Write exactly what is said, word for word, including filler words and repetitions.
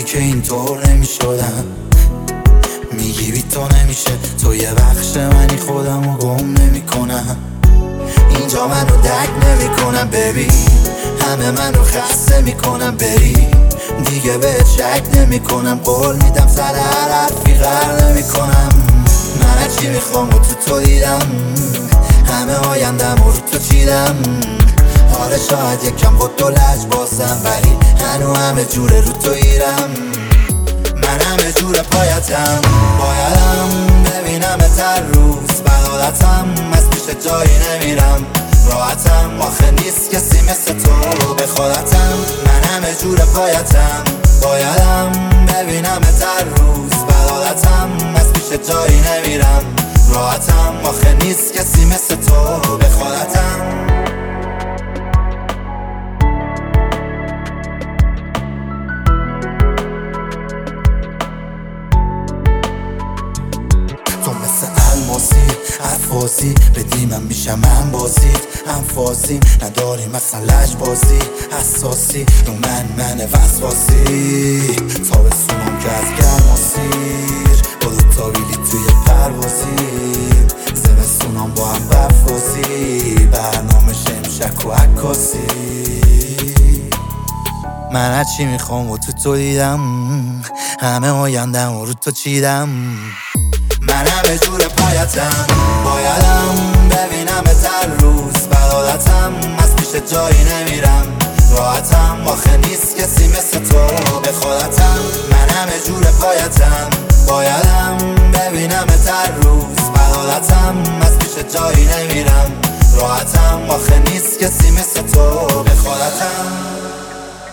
که اینطور نمیشدم. میگی بی تو نمیشه، تو یه بخش منی، خودمو گم نمی کنم. اینجا منو درک نمی کنم ببین، همه منو خسته میکنم. بری دیگه بهت شک نمی کنم، قول میدم سر هر حرفی غر نمی کنم. من چی میخوام و تو تو دیدم، همه آیندم و رو تو چیدم. آره شاید یکم با تو لج بازم، ولی هنو همه جوره رو تو ایرم. من همه جور پایتم، بایدم ببینم هر روز. بلادتم از پیش جایی نمیرم، راحتم آخه نیست کسی مثل تو به خودتم. من همه جور پایتم، بایدم ببینم هر روز. بلادتم از پیش جایی نمیرم، راحتم آخه نیست کسی مثل تو به خودتم. تو مثل الماسی حرفازی بدی، من میشم من بازی هم فازی. نداری مثلا لج بازی حساسی، رو من من وسواسی. تابستونم که از گرما سیر، با دوتا بیلی توی پروازی. زمستونم با هم برفازی، برنامه شمشک و عکاسی. من هرچی میخوام و تو تو دیدم، همه آیندم و رو تو چیدم. من همه جور پایتم، بایدم ببینم هر روز. بلادتم از پیش جایی نمیرم، راحتم آخه نیست کسی مثل تو به خودتم. من همه جور پایتم، بایدم ببینم هر روز. بلادتم از پیش جایی نمیرم، راحتم آخه نیست کسی مثل تو به خودتم.